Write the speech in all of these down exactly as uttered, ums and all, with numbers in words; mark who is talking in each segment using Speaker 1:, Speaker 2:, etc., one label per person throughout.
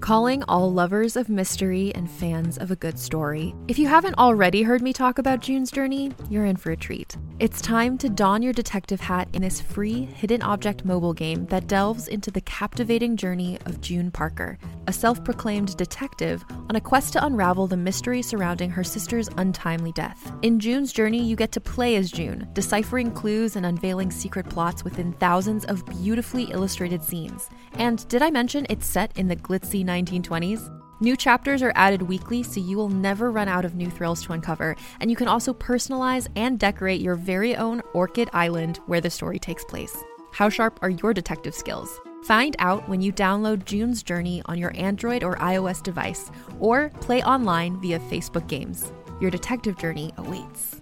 Speaker 1: Calling all lovers of mystery and fans of a good story. If you haven't already heard me talk about June's Journey, you're in for a treat. It's time to don your detective hat in this free hidden object mobile game that delves into the captivating journey of June Parker, a self-proclaimed detective on a quest to unravel the mystery surrounding her sister's untimely death. In June's Journey, you get to play as June, deciphering clues and unveiling secret plots within thousands of beautifully illustrated scenes. And did I mention it's set in the glitzy nineteen twenties? New chapters are added weekly, so you will never run out of new thrills to uncover, and you can also personalize and decorate your very own Orchid Island where the story takes place. How sharp are your detective skills? Find out when you download June's Journey on your Android or iOS device, or play online via Facebook Games. Your detective journey awaits.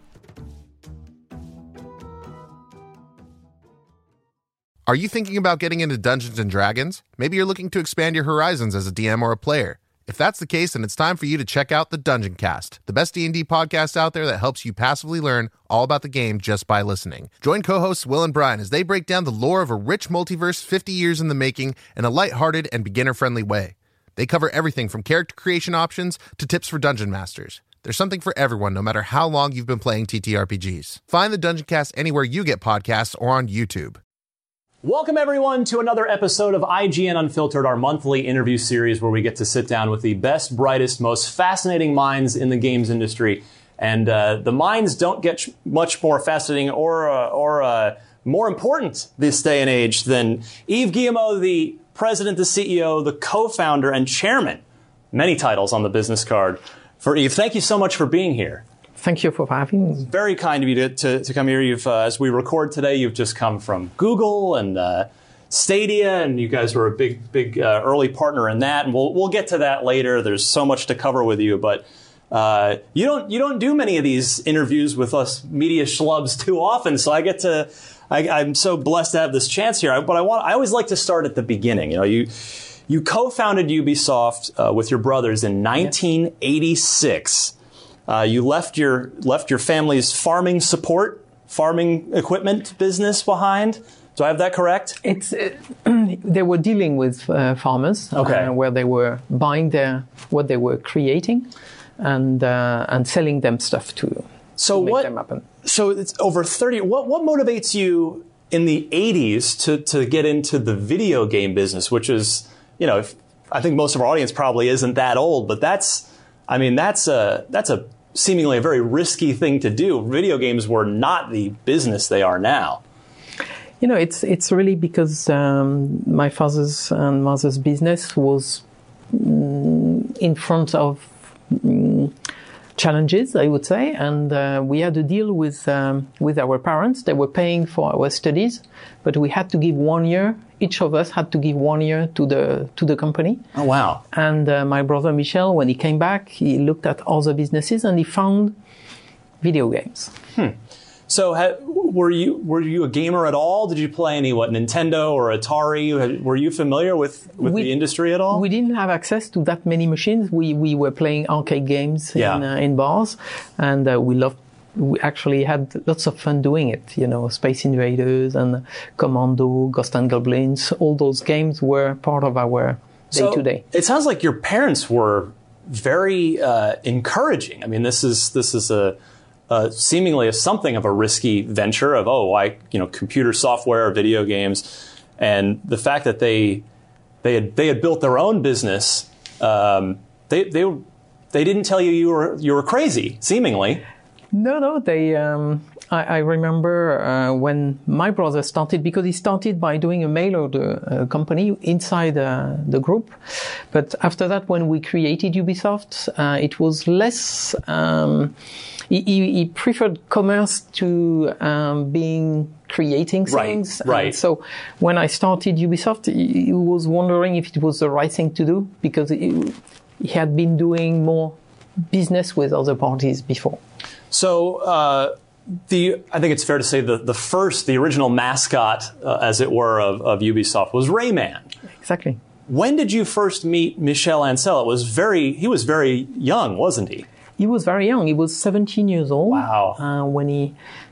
Speaker 2: Are you thinking about getting into Dungeons and Dragons? Maybe you're looking to expand your horizons as a D M or a player. If that's the case, then it's time for you to check out the Dungeon Cast, the best D and D podcast out there that helps you passively learn all about the game just by listening. Join co-hosts Will and Brian as they break down the lore of a rich multiverse fifty years in the making in a lighthearted and beginner-friendly way. They cover everything from character creation options to tips for dungeon masters. There's something for everyone, no matter how long you've been playing T T R P Gs. Find the Dungeon Cast anywhere you get podcasts or on YouTube.
Speaker 3: Welcome, everyone, to another episode of I G N Unfiltered, our monthly interview series where we get to sit down with the best, brightest, most fascinating minds in the games industry. And uh, the minds don't get much more fascinating or uh, or uh, more important this day and age than Yves Guillemot, the president, the C E O, the co-founder, and chairman. Many titles on the business card for Yves. Thank you so much for being here.
Speaker 4: Thank you for having me.
Speaker 3: Very kind of you to, to, to come here. You've, uh, as we record today, you've just come from Google and uh, Stadia, and you guys were a big, big uh, early partner in that. And we'll we'll get to that later. There's so much to cover with you, but uh, you don't you don't do many of these interviews with us media schlubs too often. So I get to I, I'm so blessed to have this chance here. But I want I always like to start at the beginning. You know, you you co-founded Ubisoft uh, with your brothers in nineteen eighty-six. Uh, you left your left your family's farming support, farming equipment business behind. Do I have that correct?
Speaker 4: It's uh, they were dealing with uh, farmers,
Speaker 3: okay.
Speaker 4: uh, where they were buying their what they were creating, and uh, and selling them stuff to,
Speaker 3: so
Speaker 4: to make
Speaker 3: what,
Speaker 4: them happen.
Speaker 3: So it's over thirty. What what motivates you in the eighties to to get into the video game business, which is, you know, if, I think most of our audience probably isn't that old, but that's. I mean, that's a that's a seemingly a very risky thing to do. Video games were not the business they are now.
Speaker 4: You know, it's it's really because um, my father's and mother's business was mm, in front of mm, challenges, I would say, and uh, we had a deal with um, with our parents. They were paying for our studies, but we had to give one year. Each of us had to give one year to the to the company.
Speaker 3: Oh, wow.
Speaker 4: And uh, my brother Michel, when he came back, he looked at other businesses and he found video games.
Speaker 3: Hmm. So ha- were you were you a gamer at all? Did you play any, what, Nintendo or Atari? Were you familiar with, with
Speaker 4: we,
Speaker 3: the industry at all?
Speaker 4: We didn't have access to that many machines. We we were playing arcade games
Speaker 3: yeah.
Speaker 4: in, uh, in bars, and uh, we loved we actually had lots of fun doing it. You know, Space Invaders and Commando, Ghost and Goblins, all those games were part of our day-to-day.
Speaker 3: So it sounds like your parents were very uh, encouraging. I mean, this is this is a, a seemingly a something of a risky venture of, oh, I, you know, computer software, video games, and the fact that they they had they had built their own business. Um, they they they didn't tell you you were you were crazy, seemingly.
Speaker 4: No, no, they, um, I, I remember, uh, when my brother started, because he started by doing a mail order uh, company inside, uh, the group. But after that, when we created Ubisoft, uh, it was less, um, he, he preferred commerce to, um, being creating things.
Speaker 3: Right, right.
Speaker 4: And so when I started Ubisoft, he, he was wondering if it was the right thing to do, because he, he had been doing more business with other parties before.
Speaker 3: So, uh, the I think it's fair to say the, the first, the original mascot, uh, as it were, of, of Ubisoft was Rayman.
Speaker 4: Exactly.
Speaker 3: When did you first meet Michel Ancel? It was very, he was very young, wasn't he?
Speaker 4: He was very young. He was seventeen years old.
Speaker 3: Wow.
Speaker 4: Uh, when he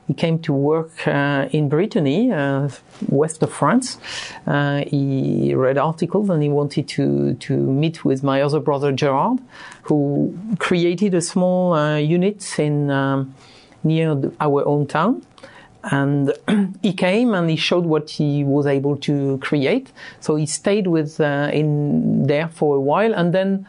Speaker 4: he came to work uh, in Brittany, uh, west of France. Uh, he read articles and he wanted to, to meet with my other brother Gerard, who created a small uh, unit in um, near the, our own town. And he came and he showed what he was able to create. So he stayed with uh, in there for a while, and then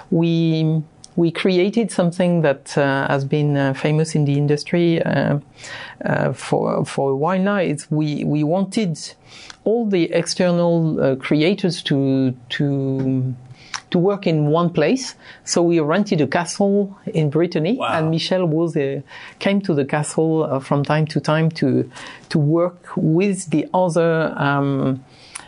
Speaker 4: we we created something that uh, has been uh, famous in the industry uh, uh, for for a while now. It's we we wanted all the external uh, creators to to. to work in one place. So we rented a castle in Brittany, wow. and Michel was uh, came to the castle uh, from time to time to to work with the other um,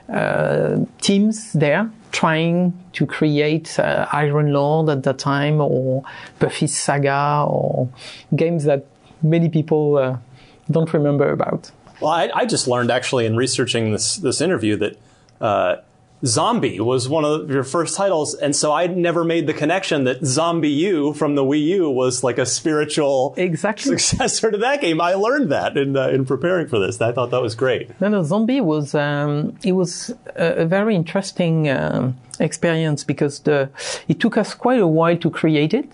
Speaker 4: uh, teams there, trying to create uh, Iron Lord at that time, or Buffy's Saga, or games that many people uh, don't remember about.
Speaker 3: Well, I, I just learned actually in researching this this interview that uh, Zombie was one of your first titles, and so I never made the connection that Zombie U from the Wii U was like a spiritual
Speaker 4: exactly.
Speaker 3: successor to that game. I learned that in uh, in preparing for this. I thought that was great.
Speaker 4: No, no, Zombie was um, it was a, a very interesting um, experience because the it took us quite a while to create it,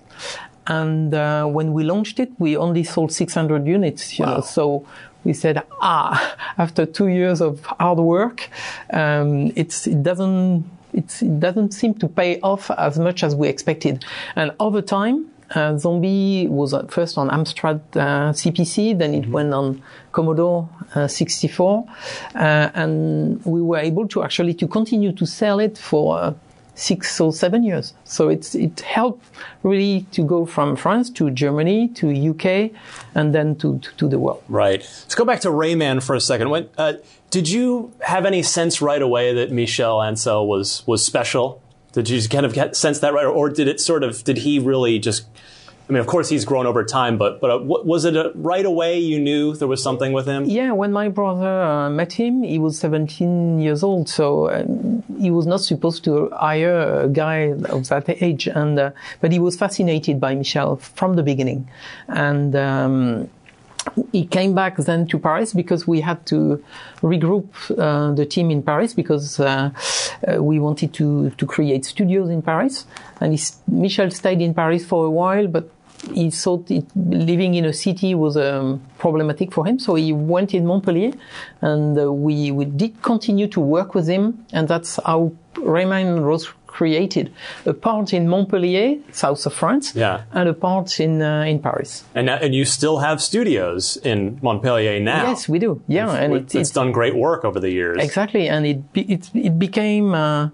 Speaker 4: and uh, when we launched it, we only sold six hundred units. You wow. know, so. We said, ah, after two years of hard work, um, it's, it doesn't, it's, it doesn't seem to pay off as much as we expected. And over time, uh, Zombie was at first on Amstrad uh, C P C, then it mm-hmm. went on Commodore uh, sixty-four, uh, and we were able to actually to continue to sell it for uh, six or seven years. So it's, it helped really to go from France to Germany to U K and then to, to, to the world.
Speaker 3: Right. Let's go back to Rayman for a second. When, uh, did you have any sense right away that Michel Ancel was, was special? Did you kind of get, sense that right? Or did it sort of, did he really just, I mean, of course he's grown over time, but, but uh, was it a, right away you knew there was something with him?
Speaker 4: Yeah, when my brother uh, met him, he was seventeen years old, so uh, he was not supposed to hire a guy of that age, and uh, but he was fascinated by Michel from the beginning. And um, he came back then to Paris because we had to regroup uh, the team in Paris because uh, uh, we wanted to, to create studios in Paris. And he, Michel stayed in Paris for a while, but he thought it, living in a city was um, problematic for him, so he went in Montpellier, and uh, we, we did continue to work with him, and that's how Rayman was created. A part in Montpellier, south of France,
Speaker 3: yeah.
Speaker 4: and a part in uh, in Paris.
Speaker 3: And now, and you still have studios in Montpellier now.
Speaker 4: Yes, we do. Yeah,
Speaker 3: it's,
Speaker 4: and
Speaker 3: it's,
Speaker 4: it,
Speaker 3: it's done great work over the years.
Speaker 4: Exactly, and it it it became uh,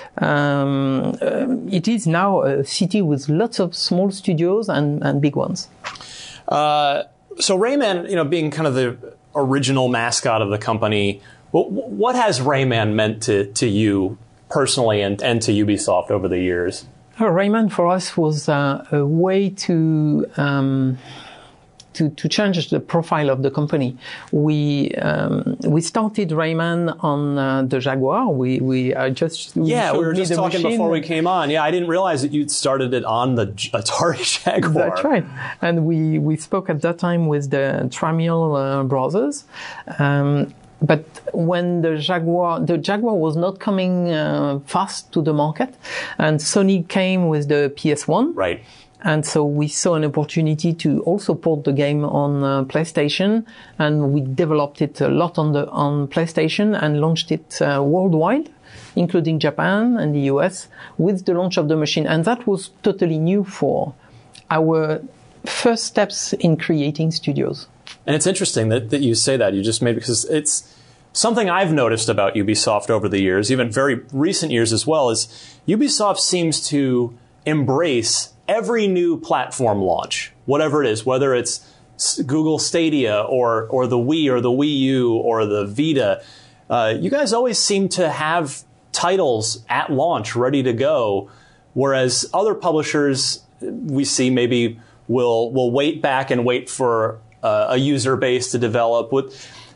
Speaker 4: um, uh, it is now a city with lots of small studios and and big ones.
Speaker 3: Uh, so Rayman, you know, being kind of the original mascot of the company, what, what has Rayman meant to to you personally and, and to Ubisoft over the years?
Speaker 4: Uh, Rayman for us was uh, a way to, um, to to change the profile of the company. We um, we started Rayman on uh, the Jaguar. We we uh, just we
Speaker 3: yeah we were just talking
Speaker 4: machine.
Speaker 3: before we came on. Yeah, I didn't realize that you started it on the Atari Jaguar.
Speaker 4: That's right. And we we spoke at that time with the Tramiel uh, brothers. Um, But when the Jaguar, the Jaguar was not coming uh, fast to the market, and Sony came with the P S one.
Speaker 3: Right.
Speaker 4: And so we saw an opportunity to also port the game on uh, PlayStation, and we developed it a lot on the on PlayStation and launched it uh, worldwide, including Japan and the U S, with the launch of the machine. And that was totally new for our first steps in creating studios.
Speaker 3: And it's interesting that, that you say that. You just made, because it's something I've noticed about Ubisoft over the years, even very recent years as well, is Ubisoft seems to embrace every new platform launch, whatever it is, whether it's Google Stadia or, or the Wii or the Wii U or the Vita. Uh, you guys always seem to have titles at launch ready to go, whereas other publishers we see maybe will will wait back and wait for Uh, a user base to develop. What,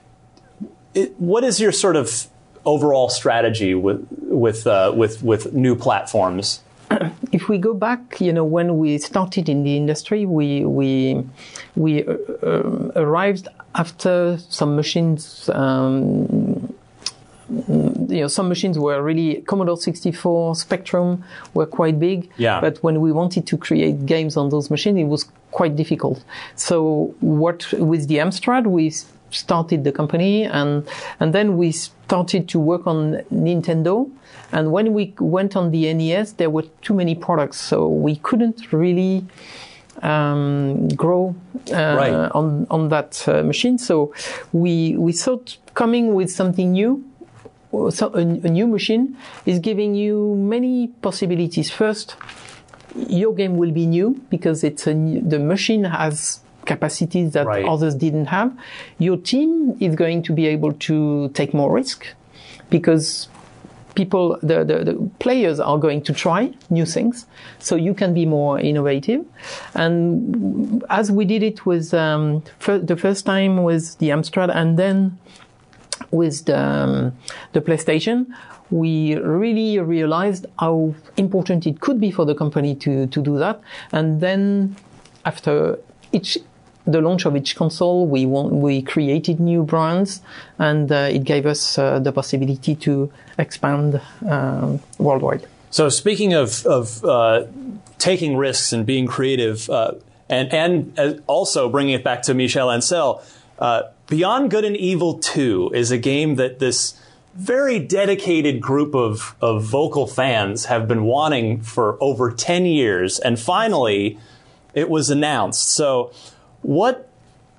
Speaker 3: it, what is your sort of overall strategy with with uh, with with new platforms?
Speaker 4: if we go back, you know, when we started in the industry, we we we uh, uh, arrived after some machines. Um, you know, some machines were really Commodore sixty-four, Spectrum were quite big.
Speaker 3: Yeah.
Speaker 4: But when we wanted to create games on those machines, it was quite difficult. So what with the Amstrad, we started the company, and and then we started to work on Nintendo. And when we went on the N E S, there were too many products, so we couldn't really um, grow uh,
Speaker 3: right.
Speaker 4: on on that uh, machine. So we we thought coming with something new. So a, a new machine is giving you many possibilities. First, your game will be new because it's a new, the machine has capacities that
Speaker 3: right.
Speaker 4: others didn't have. Your team is going to be able to take more risk because people, the, the, the players are going to try new things. So you can be more innovative. And as we did it with um, fir- the first time with the Amstrad and then with the, um, the PlayStation, we really realized how important it could be for the company to, to do that. And then after each, the launch of each console, we want, we created new brands, and uh, it gave us uh, the possibility to expand um, worldwide.
Speaker 3: So speaking of, of uh, taking risks and being creative, uh, and, and also bringing it back to Michel Ancel, uh, Beyond Good and Evil two is a game that this very dedicated group of, of vocal fans have been wanting for over ten years, and finally it was announced. So what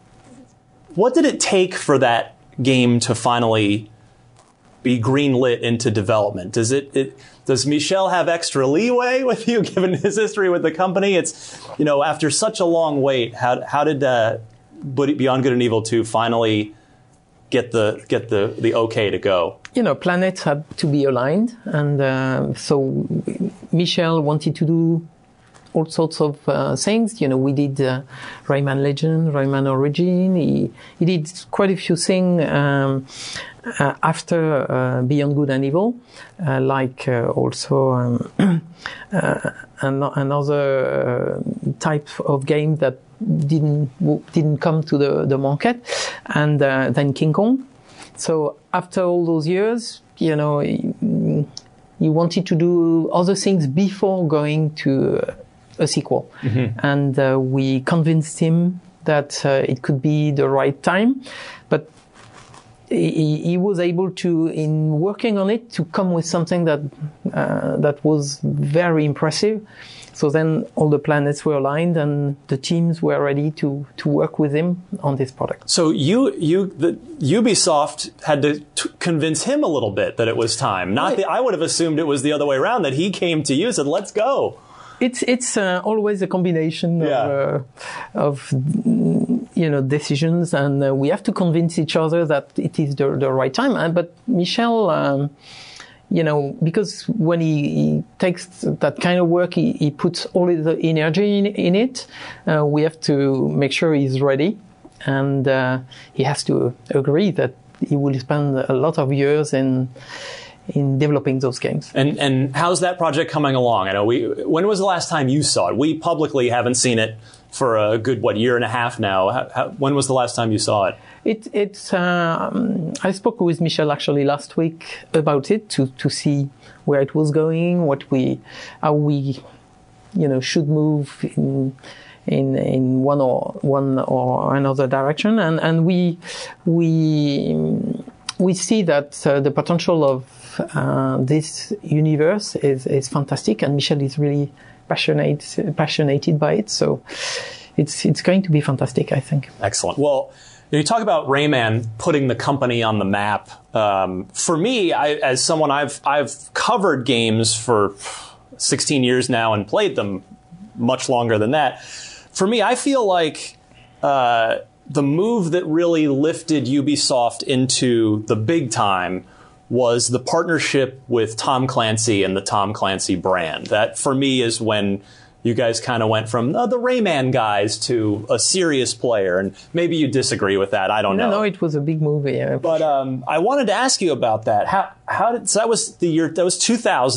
Speaker 3: what did it take for that game to finally be greenlit into development? Does it, it does Michel have extra leeway with you, given his history with the company? It's, you know, after such a long wait, how how did uh, Beyond Good and Evil two finally get the get the the okay to go?
Speaker 4: You know, planets had to be aligned, and uh, so Michel wanted to do all sorts of uh, things. You know, we did uh, Rayman Legend, Rayman Origin. He he did quite a few things um, uh, after uh, Beyond Good and Evil, uh, like uh, also um, uh, an- another uh, type of game that didn't didn't come to the, the market, and uh, then King Kong. So after all those years, you know, he, he wanted to do other things before going to a sequel, mm-hmm. and uh, we convinced him that uh, it could be the right time, but he, he was able to, in working on it, to come with something that uh, that was very impressive. So then all the planets were aligned, and the teams were ready to, to work with him on this product.
Speaker 3: So you you the Ubisoft had to t- convince him a little bit that it was time. Not
Speaker 4: right.
Speaker 3: the, I would have assumed it was the other way around, that he came to you and said, "Let's go."
Speaker 4: It's it's uh, always a combination
Speaker 3: yeah.
Speaker 4: of, uh, of you know decisions, and uh, we have to convince each other that it is the the right time. Uh, but Michel. Um, You know, because when he, he takes that kind of work, he, he puts all the energy in, in it. Uh, we have to make sure he's ready, and uh, he has to agree that he will spend a lot of years in in developing those games.
Speaker 3: And and how's that project coming along? I know we. When was the last time you saw it? We publicly haven't seen it for a good what year and a half now. How, how, when was the last time you saw it?
Speaker 4: It, it's, um, I spoke with Michel actually last week about it to, to see where it was going, what we, how we, you know, should move in, in, in one or, one or another direction. And, and we, we, we see that uh, the potential of, uh, this universe is, is fantastic, and Michel is really passionate, passionated by it. So it's, it's going to be fantastic, I think.
Speaker 3: Excellent. Well, you talk about Rayman putting the company on the map. Um, for me, I, as someone I've I've covered games for sixteen years now and played them much longer than that. For me, I feel like uh, the move that really lifted Ubisoft into the big time was the partnership with Tom Clancy and the Tom Clancy brand. That, for me, is when you guys kind of went from uh, the Rayman guys to a serious player, and maybe you disagree with that. I don't
Speaker 4: no,
Speaker 3: know.
Speaker 4: No, it was a big movie. Yeah.
Speaker 3: But um, I wanted to ask you about that. How how did so that was the year that was two thousand.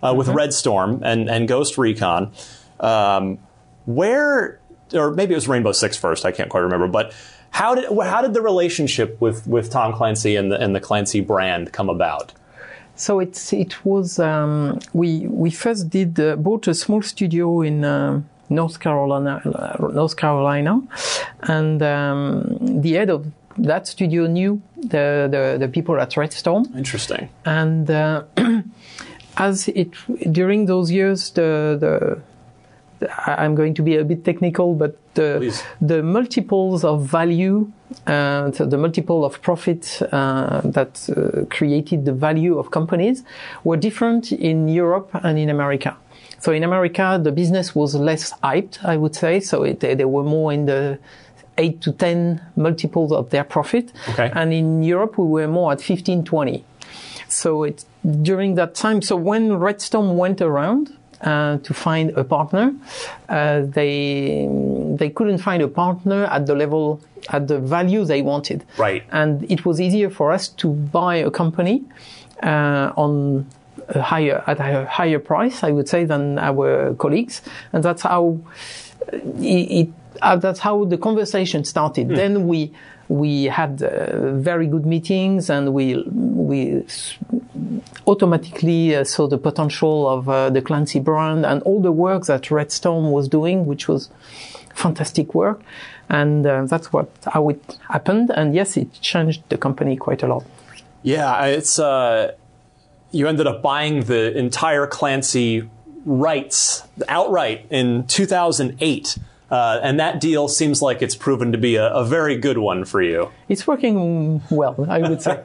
Speaker 3: uh, with mm-hmm. Red Storm and, and Ghost Recon. Um, where, or maybe it was Rainbow Six first, I can't quite remember, but how did how did the relationship with, with Tom Clancy and the, and the Clancy brand come about?
Speaker 4: So it's it was um, we we first did uh, bought a small studio in uh, North Carolina, uh, North Carolina, and um, the head of that studio knew the the, the people at Red Storm.
Speaker 3: Interesting.
Speaker 4: And uh, as it during those years, the the I'm going to be a bit technical, but the
Speaker 3: Please.
Speaker 4: the multiples of value. Uh, so the multiple of profit uh, that uh, created the value of companies were different in Europe and in America. So in America, the business was less hyped, I would say. So it, they were more in the eight to ten multiples of their profit.
Speaker 3: Okay.
Speaker 4: And in Europe, we were more at fifteen, twenty. So it, during that time, so when Red Storm went around, Uh, to find a partner, uh, they they couldn't find a partner at the level, at the value they wanted.
Speaker 3: Right.
Speaker 4: And it was easier for us to buy a company uh, on a higher at a higher price, I would say, than our colleagues, and that's how it. it uh, that's how the conversation started. Mm. Then we we had uh, very good meetings, and we we. automatically uh, saw the potential of uh, the Clancy brand and all the work that Red Storm was doing, which was fantastic work. And uh, that's what how it happened. And yes, it changed the company quite a lot.
Speaker 3: Yeah, it's uh, you ended up buying the entire Clancy rights outright in two thousand eight. Uh, and that deal seems like it's proven to be a, a very good one for you.
Speaker 4: It's working well, I would say.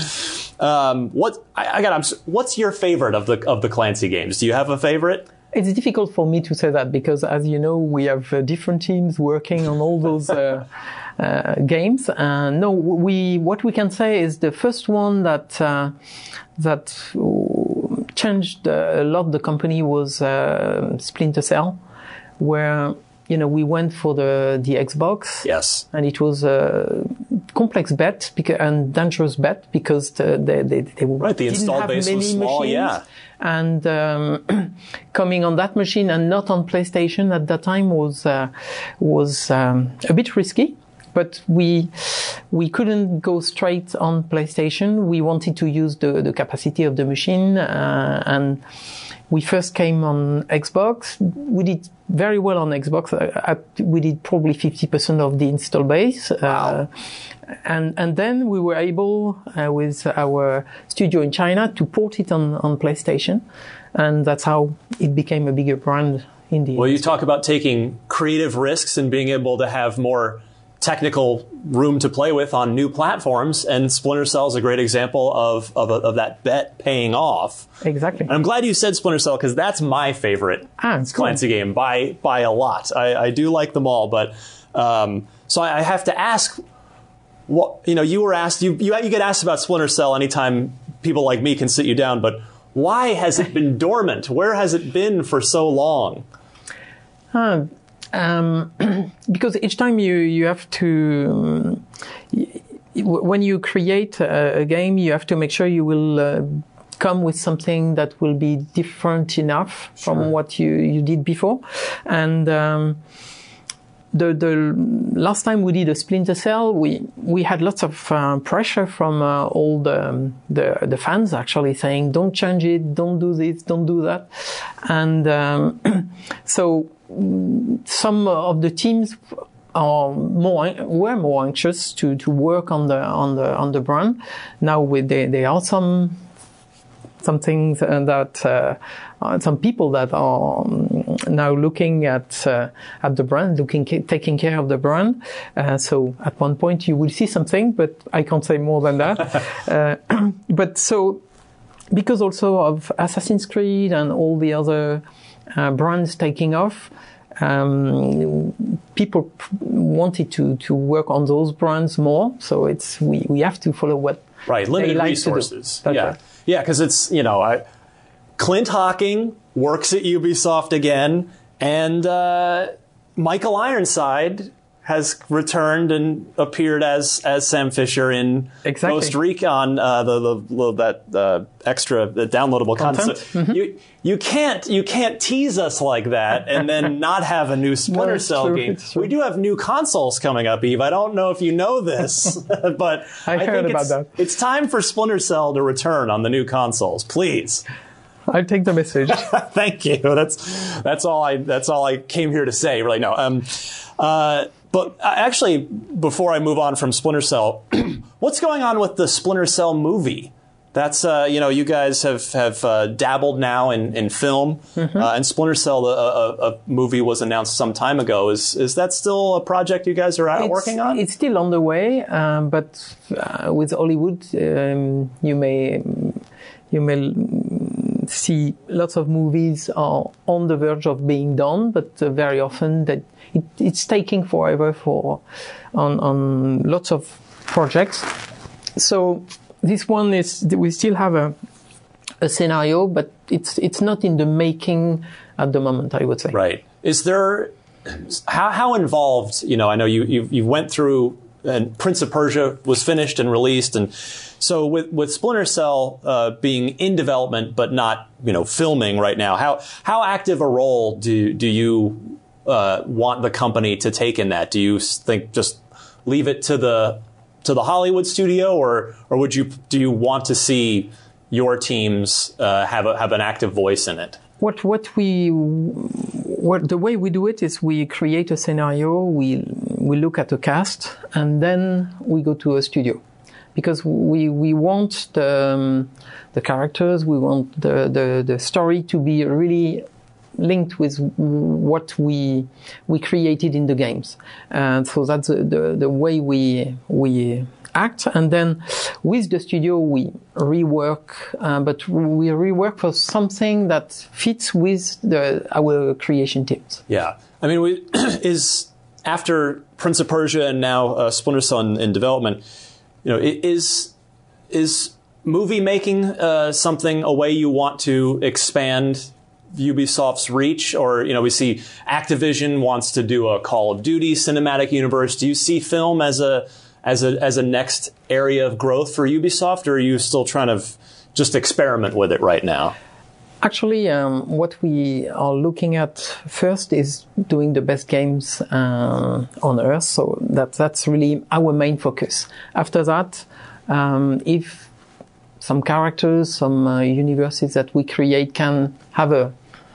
Speaker 3: um, what I, I got? I'm, what's your favorite of the of the Clancy games? Do you have a favorite?
Speaker 4: It's difficult for me to say that because, as you know, we have uh, different teams working on all those uh, uh, games. Uh, no, we what we can say is the first one that uh, that changed a lot the company was uh, Splinter Cell, where. You know, we went for the, the Xbox.
Speaker 3: Yes.
Speaker 4: And it was a complex bet because, and dangerous bet because the, they, they, they
Speaker 3: right, the
Speaker 4: didn't
Speaker 3: install
Speaker 4: have
Speaker 3: base
Speaker 4: many
Speaker 3: was small,
Speaker 4: machines.
Speaker 3: yeah.
Speaker 4: And um, coming on that machine and not on PlayStation at that time was uh, was um, a bit risky. But we we couldn't go straight on PlayStation. We wanted to use the, the capacity of the machine, uh, and we first came on Xbox. We did very well on Xbox. I, I, we did probably fifty percent of the install base.
Speaker 3: Wow.
Speaker 4: Uh, and, and then we were able, uh, with our studio in China, to port it on, on PlayStation. And that's how it became a bigger brand in the
Speaker 3: Well, you talk about taking creative risks and being able to have more technical room to play with on new platforms, and Splinter Cell is a great example of of, a, of that bet paying off.
Speaker 4: Exactly.
Speaker 3: And I'm glad you said Splinter Cell because that's my favorite
Speaker 4: ah,
Speaker 3: Clancy
Speaker 4: cool.
Speaker 3: game by by a lot. I, I do like them all, but um, so I, I have to ask. What you know, you were asked. You, you you get asked about Splinter Cell anytime people like me can sit you down, but why has it been dormant? Where has it been for so long?
Speaker 4: Uh, Um, because each time you, you have to, um, y- when you create a, a game, you have to make sure you will uh, come with something that will be different enough
Speaker 3: Sure.
Speaker 4: from what you, you did before. And, um, the, the last time we did a Splinter Cell, we, we had lots of uh, pressure from uh, all the, um, the, the fans actually saying, don't change it, don't do this, don't do that. And, um, so, some of the teams are more were more anxious to, to work on the on the on the brand. Now with the, there are some some things that uh, some people that are now looking at uh, at the brand, looking taking care of the brand. Uh, so at one point you will see something, but I can't say more than that. uh, but so because also of Assassin's Creed and all the other Uh, brands taking off, um, people wanted to, to work on those brands more. So it's we, we have to follow what
Speaker 3: right limited
Speaker 4: they like
Speaker 3: resources.
Speaker 4: To do.
Speaker 3: Yeah,
Speaker 4: right.
Speaker 3: yeah, because it's you know I, Clint Hocking works at Ubisoft again, and uh, Michael Ironside has returned and appeared as as Sam Fisher in
Speaker 4: exactly.
Speaker 3: Ghost Recon, uh, the, the, the that uh, extra the downloadable content. content. Mm-hmm. You you can't you can't tease us like that and then not have a new Splinter no, Cell
Speaker 4: true,
Speaker 3: game. We do have new consoles coming up, Eve. I don't know if you know this, but
Speaker 4: I,
Speaker 3: I
Speaker 4: heard
Speaker 3: think
Speaker 4: about
Speaker 3: it's,
Speaker 4: that.
Speaker 3: It's time for Splinter Cell to return on the new consoles, please.
Speaker 4: I'll take the message.
Speaker 3: Thank you. That's that's all I that's all I came here to say. Really, no. Um, uh, but actually, before I move on from Splinter Cell, what's going on with the Splinter Cell movie? That's uh, you know, you guys have have uh, dabbled now in in film, mm-hmm. uh, and Splinter Cell, a, a, a movie was announced some time ago. Is is that still a project you guys are
Speaker 4: it's,
Speaker 3: working on?
Speaker 4: It's still on the way, um, but uh, with Hollywood, um, you may you may. see lots of movies are on the verge of being done, but uh, very often that it, it's taking forever for on, on lots of projects. So this one is we still have a a scenario, but it's it's not in the making at the moment, I would say.
Speaker 3: Right. Is there how how involved? You know, I know you you, you went through. And Prince of Persia was finished and released, and so with with Splinter Cell uh, being in development but not, you know, filming right now, how how active a role do do you uh, want the company to take in that? Do you think just leave it to the to the Hollywood studio, or or would you do you want to see your teams uh, have a, have an active voice in it?
Speaker 4: What what we what the way we do it is we create a scenario, we we look at the cast, and then we go to a studio, because we we want the um, the characters, we want the, the the story to be really linked with what we we created in the games, and so that's the the, the way we we. act, and then with the studio we rework, uh, but we rework for something that fits with the, our creation teams.
Speaker 3: Yeah, I mean, we, is after Prince of Persia and now uh, Splinter Cell in, in development, you know, is is movie making uh, something a way you want to expand Ubisoft's reach? Or, you know, we see Activision wants to do a Call of Duty cinematic universe. Do you see film as a as a as a next area of growth for Ubisoft, or are you still trying to just experiment with it right now?
Speaker 4: Actually, um, what we are looking at first is doing the best games uh, on Earth, so that that's really our main focus. After that, um, if some characters, some uh, universes that we create can have a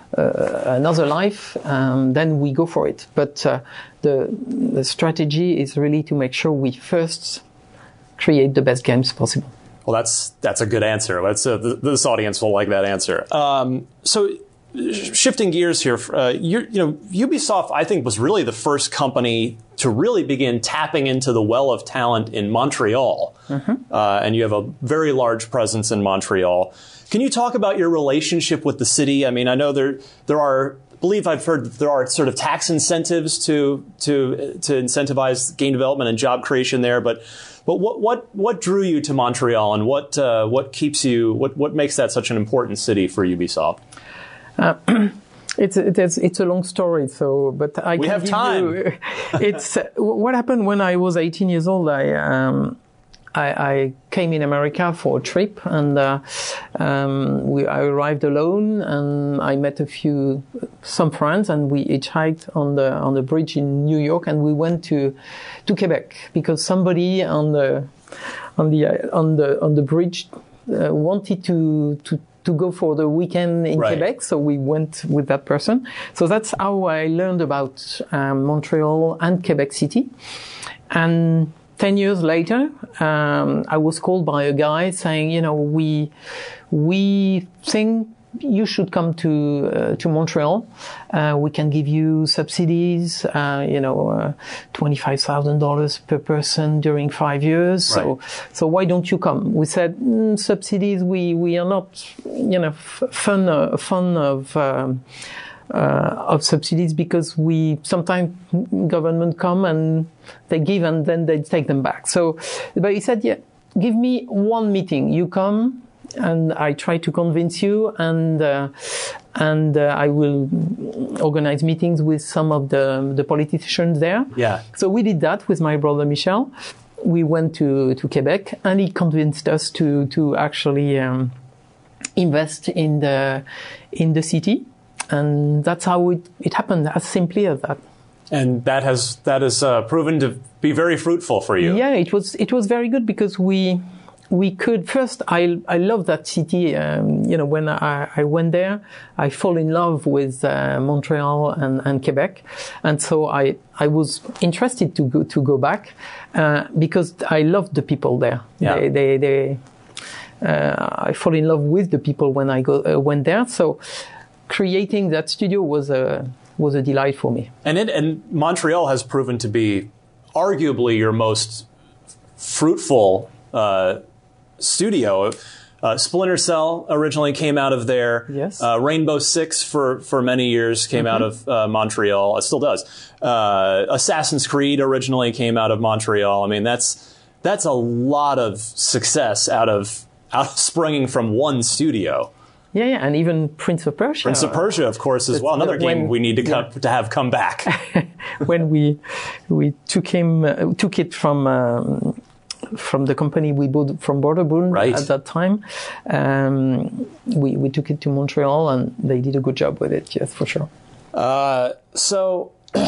Speaker 4: Uh, another life, um, then we go for it. But uh, the the strategy is really to make sure we first create the best games possible.
Speaker 3: Well, that's that's a good answer. That's uh, th- this audience will like that answer. Um, so, shifting gears here, uh, you know, Ubisoft, I think, was really the first company to really begin tapping into the well of talent in Montreal, mm-hmm. uh, and you have a very large presence in Montreal. Can you talk about your relationship with the city? I mean, I know there there are, I believe I've heard that there are sort of tax incentives to to to incentivize game development and job creation there. But but what what what drew you to Montreal, and what uh, what keeps you what what makes that such an important city for Ubisoft?
Speaker 4: Uh, It's it's it's a long story, so but I
Speaker 3: we
Speaker 4: can
Speaker 3: have time.
Speaker 4: You, it's uh, what happened when I was eighteen years old. I um I, I came in America for a trip, and uh, um, we I arrived alone, and I met a few some friends, and we hitchhiked on the on the bridge in New York, and we went to to Quebec because somebody on the on the uh, on the on the bridge uh, wanted to to. to go for the weekend in
Speaker 3: right.
Speaker 4: Quebec, so we went with that person. So that's how I learned about um, Montreal and Quebec City. And ten years later, um, I was called by a guy saying, you know, we we think you should come to uh, to Montreal. Uh, we can give you subsidies, uh, you know, uh, twenty-five thousand dollars per person during five years.
Speaker 3: Right.
Speaker 4: So, so why don't you come? We said mm, subsidies. We we are not, you know, f- fun uh, fun of. Um, Uh, of subsidies because we sometimes government come and they give and then they take them back. So, but he said, yeah, give me one meeting. You come and I try to convince you, and uh, and uh, I will organize meetings with some of the the politicians there.
Speaker 3: Yeah.
Speaker 4: So we did that with my brother Michel. We went to, to Quebec, and he convinced us to to actually um, invest in the in the city, and that's how it, it happened. As simply as that.
Speaker 3: And that has that has uh, proven to be very fruitful for you.
Speaker 4: Yeah, it was it was very good because we. We could first. I I love that city. Um, you know, when I, I went there, I fall in love with uh, Montreal and, and Quebec, and so I I was interested to go to go back uh, because I loved the people there.
Speaker 3: Yeah.
Speaker 4: They they, they uh, I fall in love with the people when I go uh, went there. So creating that studio was a was a delight for me.
Speaker 3: And it and Montreal has proven to be arguably your most fruitful Uh, studio. Uh, Splinter Cell originally came out of there.
Speaker 4: Yes.
Speaker 3: Uh, Rainbow Six for, for many years came mm-hmm. out of uh, Montreal. It still does. Uh, Assassin's Creed originally came out of Montreal. I mean, that's that's a lot of success out of out of springing from one studio.
Speaker 4: Yeah, yeah, and even Prince of Persia.
Speaker 3: Prince of Persia, of course, as well. Another when, game we need to come, yeah. to have come back.
Speaker 4: When we we took him uh, took it from. Um, from the company we bought from Borderbund
Speaker 3: right.
Speaker 4: at that time. Um, we, we took it to Montreal, and they did a good job with it, yes, for sure.
Speaker 3: Uh, so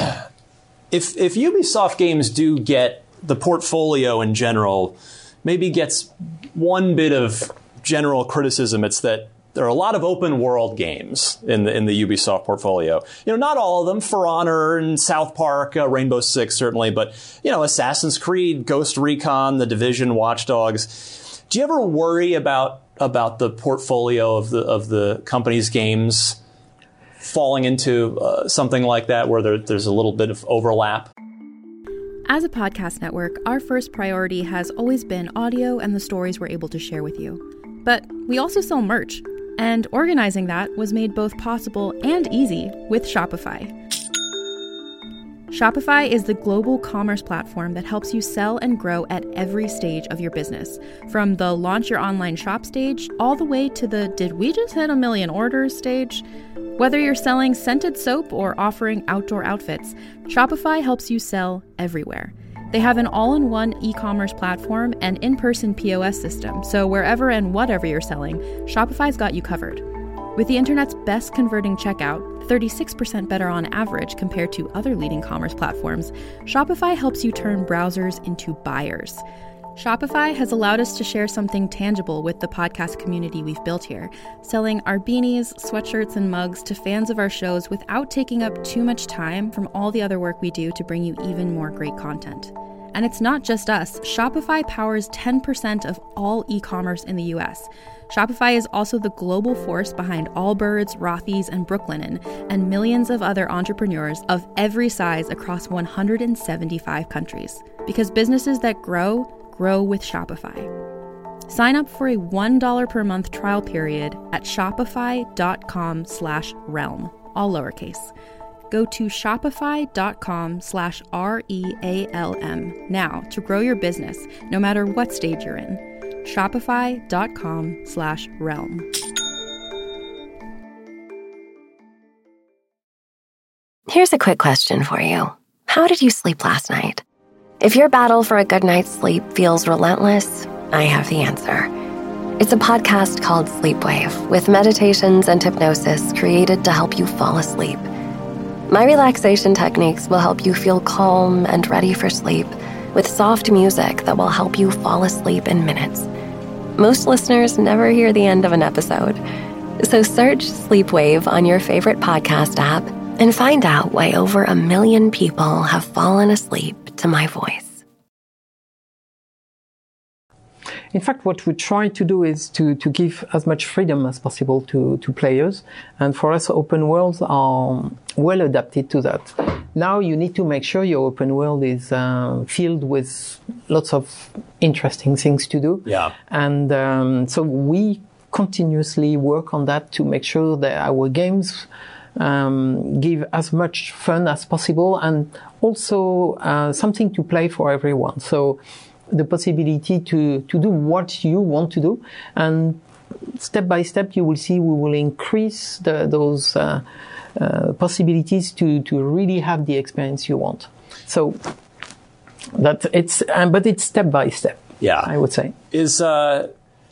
Speaker 3: if if Ubisoft games do get the portfolio in general, maybe gets one bit of general criticism, it's that there are a lot of open world games in the in the Ubisoft portfolio. You know, not all of them. For Honor and South Park, uh, Rainbow Six certainly, but you know, Assassin's Creed, Ghost Recon, The Division, Watch Dogs. Do you ever worry about about the portfolio of the of the company's games falling into uh, something like that, where there, there's a little bit of overlap?
Speaker 1: As a podcast network, our first priority has always been audio and the stories we're able to share with you. But we also sell merch. And organizing that was made both possible and easy with Shopify. Shopify is the global commerce platform that helps you sell and grow at every stage of your business. From the launch your online shop stage, all the way to the did we just hit a million orders stage? Whether you're selling scented soap or offering outdoor outfits, Shopify helps you sell everywhere. They have an all-in-one e-commerce platform and in-person P O S system, so wherever and whatever you're selling, Shopify's got you covered. With the internet's best converting checkout, thirty-six percent better on average compared to other leading commerce platforms, Shopify helps you turn browsers into buyers. Shopify has allowed us to share something tangible with the podcast community we've built here, selling our beanies, sweatshirts, and mugs to fans of our shows without taking up too much time from all the other work we do to bring you even more great content. And it's not just us. Shopify powers ten percent of all e-commerce in the U S. Shopify is also the global force behind Allbirds, Rothy's, and Brooklinen, and millions of other entrepreneurs of every size across one hundred seventy-five countries. Because businesses that grow, grow with Shopify. Sign up for a one dollar per month trial period at shopify.com slash realm, all lowercase. Go to shopify.com slash R-E-A-L-M now to grow your business, no matter what stage you're in. Shopify.com slash realm.
Speaker 5: Here's a quick question for you. How did you sleep last night? If your battle for a good night's sleep feels relentless, I have the answer. It's a podcast called Sleepwave, with meditations and hypnosis created to help you fall asleep. My relaxation techniques will help you feel calm and ready for sleep, with soft music that will help you fall asleep in minutes. Most listeners never hear the end of an episode. So search Sleepwave on your favorite podcast app and find out why over a million people have fallen asleep to my voice.
Speaker 4: In fact, what we try to do is to, to give as much freedom as possible to, to players. And for us, open worlds are well adapted to that. Now you need to make sure your open world is uh, filled with lots of interesting things to do.
Speaker 3: Yeah.
Speaker 4: And um, so we continuously work on that to make sure that our games um, give as much fun as possible, and also uh, something to play for everyone. So the possibility to, to do what you want to do, and step by step, you will see we will increase the, those uh, uh, possibilities to, to really have the experience you want. So that it's, um, but it's step by step.
Speaker 3: Yeah,
Speaker 4: I would say.
Speaker 3: Is uh,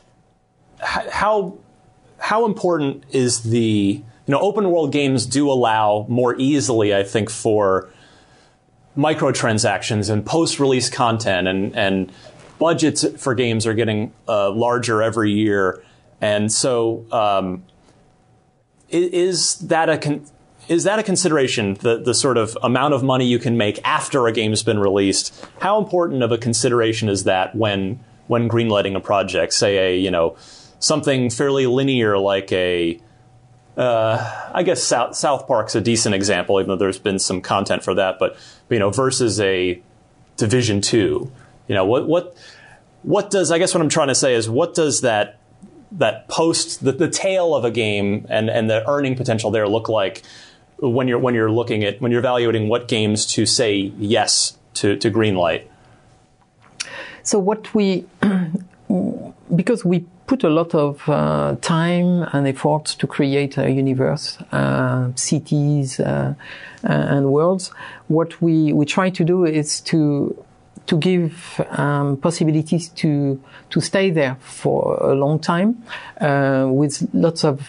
Speaker 3: how how important is the you know open world games do allow more easily, I think, for microtransactions and post release content, and and budgets for games are getting uh, larger every year, and so um, is, is that a con- is that a consideration? The the sort of amount of money you can make after a game's been released. How important of a consideration is that when when greenlighting a project? Say a you know something fairly linear like a uh, I guess South South Park's a decent example, even though there's been some content for that. But you know versus a Division two. You know what what what does I guess what I'm trying to say is what does that that post the, the tail of a game and, and the earning potential there look like when you're when you're looking at when you're evaluating what games to say yes to to greenlight?
Speaker 4: So what we because we put a lot of uh, time and effort to create a universe, uh, cities uh, and worlds. What we we try to do is to to give um, possibilities to to stay there for a long time uh, with lots of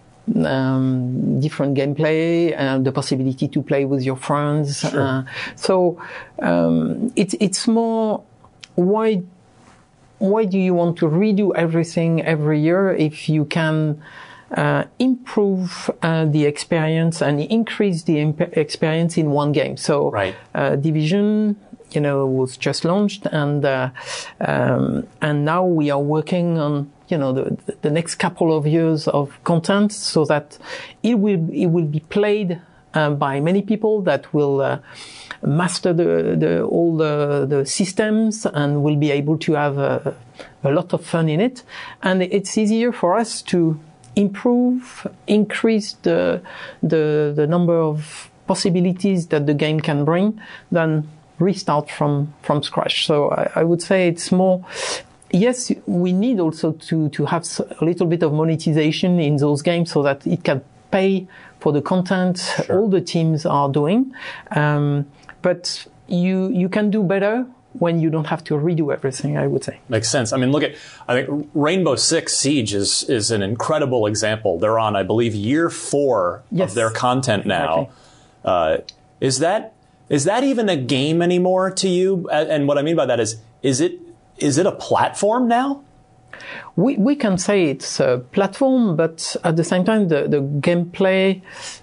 Speaker 4: um, different gameplay and the possibility to play with your friends. Sure. Uh, so um, it's it's more why why do you want to redo everything every year if you can uh, improve uh, the experience and increase the imp- experience in one game? So
Speaker 3: right.
Speaker 4: uh, Division, you know, was just launched, and uh, um, and now we are working on, you know, the, the next couple of years of content, so that it will it will be played uh, by many people that will uh, master the, the all the, the systems and will be able to have a, a lot of fun in it, and it's easier for us to improve, increase the the the number of possibilities that the game can bring than restart from, from scratch. So I, I would say it's more, yes, we need also to, to have a little bit of monetization in those games so that it can pay for the content sure. all the teams are doing. Um, but you, you can do better when you don't have to redo everything, I would say.
Speaker 3: Makes sense. I mean, look at, I think Rainbow Six Siege is, is an incredible example. They're on, I believe, year four yes. of their content now.
Speaker 4: Exactly.
Speaker 3: Uh, is that, Is that even a game anymore to you? And what I mean by that is, is it is it a platform now?
Speaker 4: We we can say it's a platform, but at the same time, the, the gameplay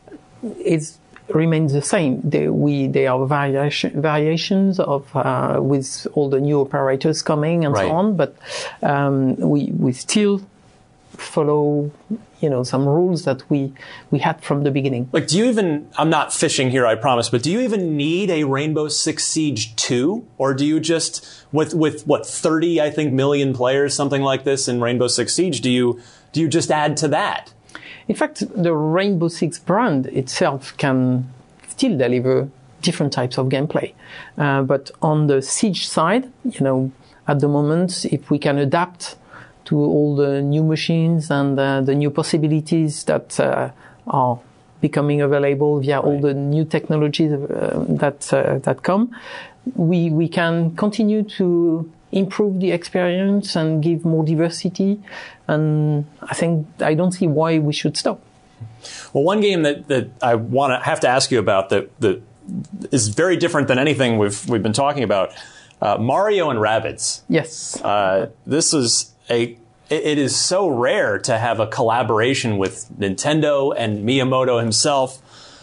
Speaker 4: is remains the same. They, we they are variation, variations of uh, with all the new operators coming and right. so on. But um, we we still follow, you know, some rules that we we had from the beginning.
Speaker 3: Like, do you even, I'm not fishing here, I promise, but do you even need a Rainbow Six Siege two? Or do you just, with, with what, thirty, I think, million players, something like this in Rainbow Six Siege, do you, do you just add to that?
Speaker 4: In fact, the Rainbow Six brand itself can still deliver different types of gameplay. Uh, but on the Siege side, you know, at the moment, if we can adapt to all the new machines and uh, the new possibilities that uh, are becoming available via right. all the new technologies uh, that uh, that come, we we can continue to improve the experience and give more diversity. And I think I don't see why we should stop.
Speaker 3: Well, one game that, that I want to have to ask you about that that is very different than anything we've we've been talking about, uh, Mario and Rabbids.
Speaker 4: Yes,
Speaker 3: uh, this is. A, it is so rare to have a collaboration with Nintendo and Miyamoto himself.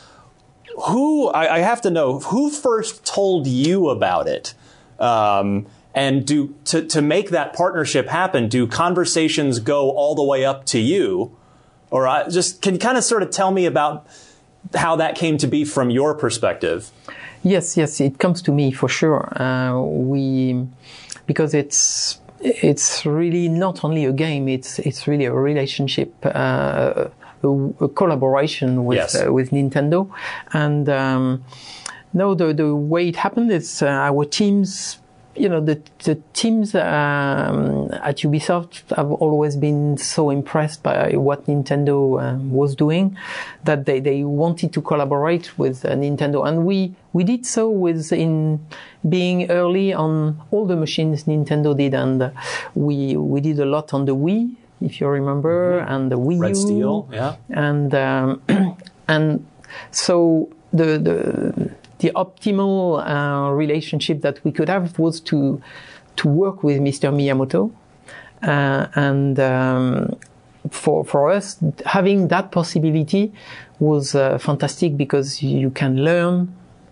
Speaker 3: Who, I, I have to know, who first told you about it? Um, and do to, to make that partnership happen, do conversations go all the way up to you? Or I just, can you kind of sort of tell me about how that came to be from your perspective?
Speaker 4: Yes, yes, it comes to me for sure. Uh, we, because it's, It's really not only a game; it's it's really a relationship, uh, a, a collaboration with
Speaker 3: yes.
Speaker 4: uh, with Nintendo. And um, no, the the way it happened is uh, our teams you know, the, the teams um, at Ubisoft have always been so impressed by what Nintendo um, was doing that they, they wanted to collaborate with uh, Nintendo. And we, we did so with in being early on all the machines Nintendo did. And uh, we, we did a lot on the Wii, if you remember, mm-hmm. and the Wii U.
Speaker 3: Red Steel, yeah.
Speaker 4: And, um, and so the, the, The optimal uh, relationship that we could have was to to work with Mister Miyamoto, uh, and um, for for us having that possibility was uh, fantastic because you can learn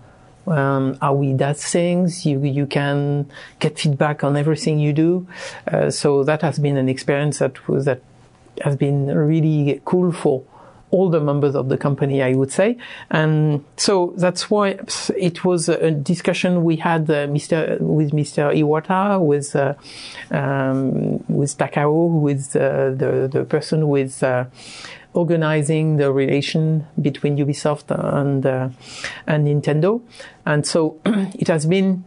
Speaker 4: um, how he does things. You you can get feedback on everything you do. Uh, so that has been an experience that was that has been really cool for all the members of the company, I would say. And so that's why it was a discussion we had uh, Mister with Mister Iwata, with uh, um, with Takao, with uh, the the person who is uh, organizing the relation between Ubisoft and uh, and Nintendo. And so it has been,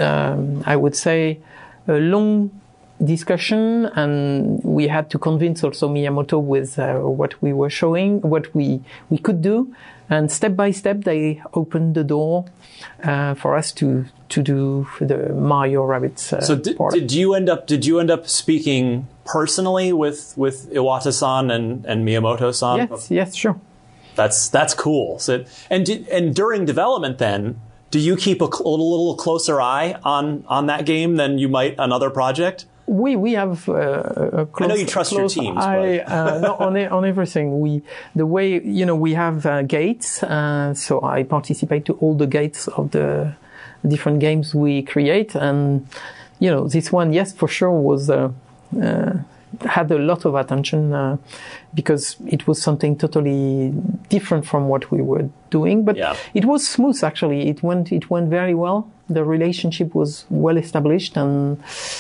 Speaker 4: um, I would say, a long discussion, and we had to convince also Miyamoto with uh, what we were showing, what we we could do, and step by step they opened the door uh, for us to to do the Mario Rabbids. Uh,
Speaker 3: so did, did you end up did you end up speaking personally with with Iwata-san and and Miyamoto-san?
Speaker 4: Yes, yes, sure.
Speaker 3: That's that's cool. So and did, and during development then, do you keep a, a little closer eye on on that game than you might another project?
Speaker 4: We we have uh, a close,
Speaker 3: I know you trust your teams,
Speaker 4: eye,
Speaker 3: but
Speaker 4: uh, no, on on everything. We the way you know we have uh, gates, uh, so I participate to all the gates of the different games we create, and you know this one, yes, for sure, was uh, uh, had a lot of attention uh, because it was something totally different from what we were doing, but
Speaker 3: yeah.
Speaker 4: It was smooth actually. It went it went very well. The relationship was well established, and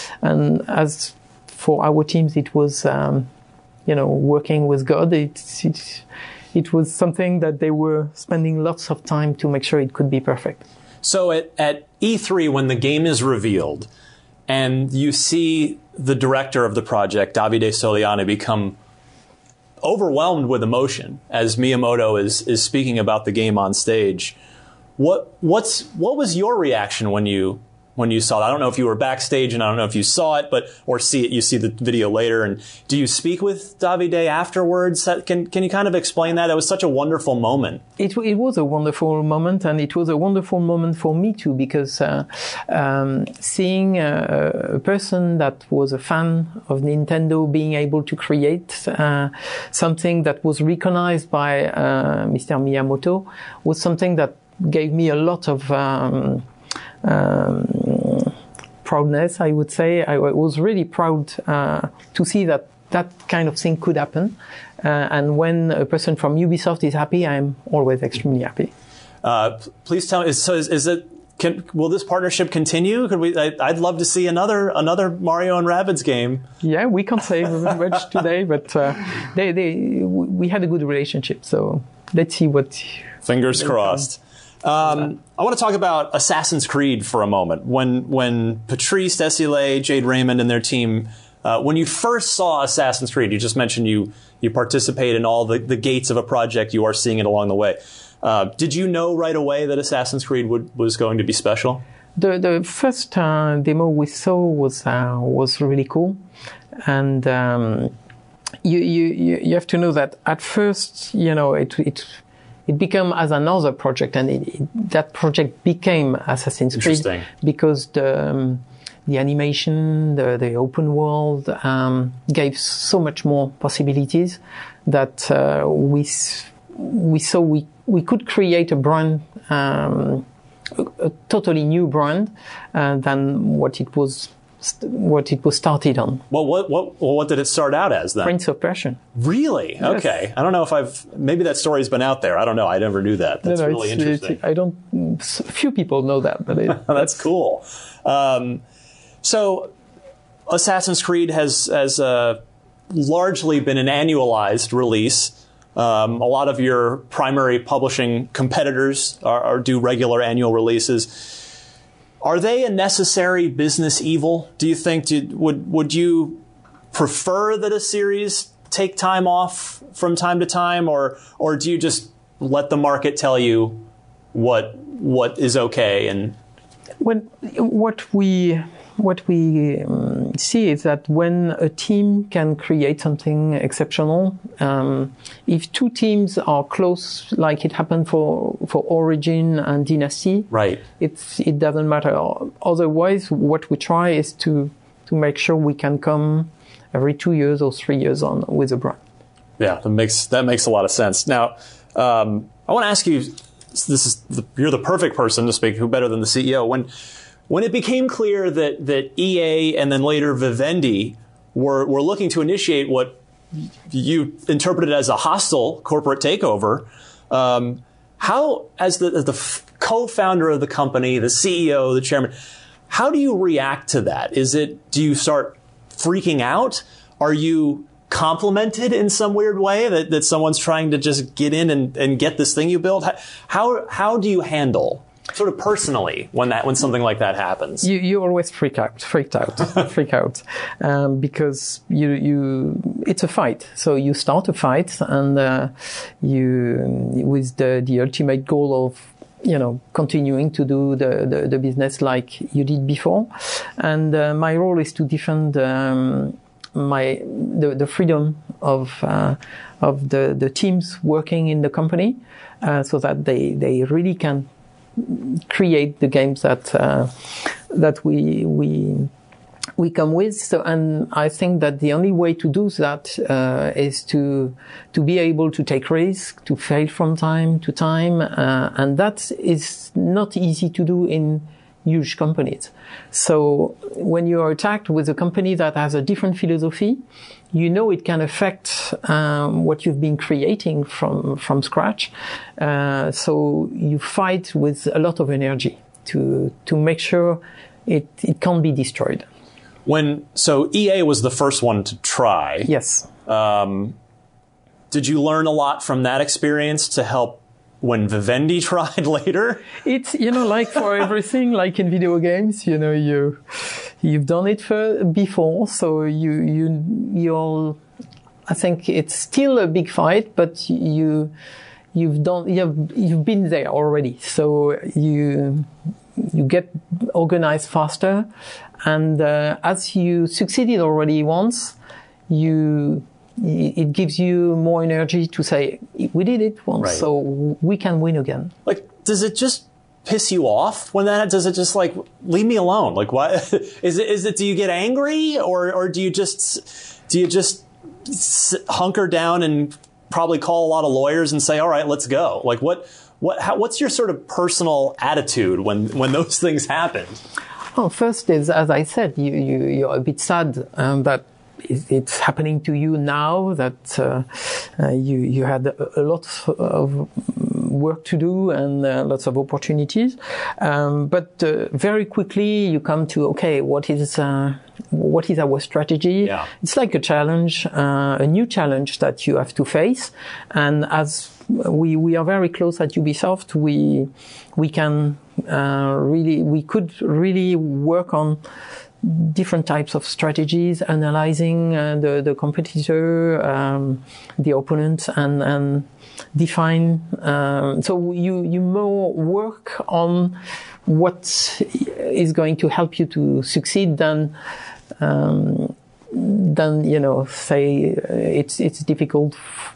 Speaker 4: and as for our teams, it was um, you know working with God. It, it it was something that they were spending lots of time to make sure it could be perfect.
Speaker 3: So at, at E three, when the game is revealed, and you see the director of the project, Davide Soliani, become overwhelmed with emotion as Miyamoto is is speaking about the game on stage. What what's what was your reaction when you when you saw that? I don't know if you were backstage, and I don't know if you saw it, but or see it. You see the video later, and do you speak with Davide afterwards? Can can you kind of explain that? It was such a wonderful moment.
Speaker 4: It it was a wonderful moment, and it was a wonderful moment for me too, because uh, um, seeing a, a person that was a fan of Nintendo being able to create uh, something that was recognized by uh, Mister Miyamoto was something that gave me a lot of um, um, proudness, I would say. I was really proud uh, to see that that kind of thing could happen. Uh, and when a person from Ubisoft is happy, I'm always extremely happy.
Speaker 3: Uh, please tell me, so is, is it, can, will this partnership continue? Could we, I, I'd love to see another another Mario and Rabbids game. Yeah,
Speaker 4: we can't say very much today, but uh, they, they, we had a good relationship. So let's see what...
Speaker 3: Fingers crossed. Um, I want to talk about Assassin's Creed for a moment. When when Patrice Désilets, Jade Raymond, and their team, uh, when you first saw Assassin's Creed, you just mentioned you you participate in all the, the gates of a project. You are seeing it along the way. Uh, did you know right away that Assassin's Creed would, was going to be special?
Speaker 4: The the first uh, demo we saw was uh, was really cool, and um, you you you have to know that at first, you know, it it. It became as another project, and it, it, that project became Assassin's Creed because the um, the animation, the, the open world um, gave so much more possibilities that uh, we we saw we we could create a brand, um, a, a totally new brand uh, than what it was. What it was started on.
Speaker 3: Well, what what well, what did it start out as then?
Speaker 4: Prince of Persia.
Speaker 3: Really?
Speaker 4: Yes.
Speaker 3: Okay. I don't know if I've maybe that story's been out there. I don't know. I never knew that. That's no, no, really interesting.
Speaker 4: I don't. Few people know that, but it,
Speaker 3: that's cool. Um, so, Assassin's Creed has has uh, largely been an annualized release. Um, a lot of your primary publishing competitors are, are do regular annual releases. Are they a necessary business evil? Do you think? Do, would would you prefer that a series take time off from time to time, or or do you just let the market tell you what what is okay? And
Speaker 4: when what we what we um, see is that when a team can create something exceptional, um, if two teams are close, like it happened for for Origin and Dynasty,
Speaker 3: right,
Speaker 4: it's it doesn't matter. Otherwise, what we try is to to make sure we can come every two years or three years on with a brand.
Speaker 3: Yeah, that makes that makes a lot of sense. Now, um, I want to ask you. This is the, you're the perfect person to speak. Who better than the C E O? When when it became clear that that E A and then later Vivendi were were looking to initiate what you interpreted as a hostile corporate takeover, um, how as the as the f- co-founder of the company, the C E O, the chairman, how do you react to that? Is it do you start freaking out? Are you complimented in some weird way that, that someone's trying to just get in and, and get this thing you built? How how do you handle sort of personally when that when something like that happens?
Speaker 4: You you always freak out, freaked out, freak out, um, because you you it's a fight. So you start a fight, and uh, you with the the ultimate goal of you know continuing to do the the, the business like you did before, and uh, my role is to defend. Um, my the, the freedom of uh, of the, the teams working in the company, uh, so that they, they really can create the games that uh, that we we we come with. So, and I think that the only way to do that uh, is to to be able to take risks, to fail from time to time, uh, and that is not easy to do in huge companies. So when you are attacked with a company that has a different philosophy, you know it can affect um, what you've been creating from from scratch. Uh, so you fight with a lot of energy to to make sure it it can't be destroyed.
Speaker 3: When so E A was the first one to try.
Speaker 4: Yes.
Speaker 3: Um, did you learn a lot from that experience to help when Vivendi tried later?
Speaker 4: It's, you know, like for everything, like in video games, you know, you, you've done it for, before, so you, you, you're, I think it's still a big fight, but you, you've done, you've, you've been there already. So you, you get organized faster. And, uh, as you succeeded already once, you, it gives you more energy to say, we did it once, right. So we can win again.
Speaker 3: Like, does it just piss you off when that, does it just like, leave me alone? Like, why, is it, is it, do you get angry or, or do you just, do you just hunker down and probably call a lot of lawyers and say, all right, let's go? Like, what, what, how, what's your sort of personal attitude when, when those things happen?
Speaker 4: Well, first is, as I said, you, you, you're a bit sad um, that it's happening to you now, that uh, uh, you you had a, a lot of work to do and uh, lots of opportunities, um, but uh, very quickly you come to okay, what is uh, what is our strategy?
Speaker 3: Yeah.
Speaker 4: It's like a challenge, uh, a new challenge that you have to face, and as we we are very close at Ubisoft, we we can uh, really we could really work on different types of strategies, analyzing uh, the, the competitor, um, the opponent, and, and define. Um, so you, you more work on what is going to help you to succeed than, um, than, you know, say it's, it's difficult.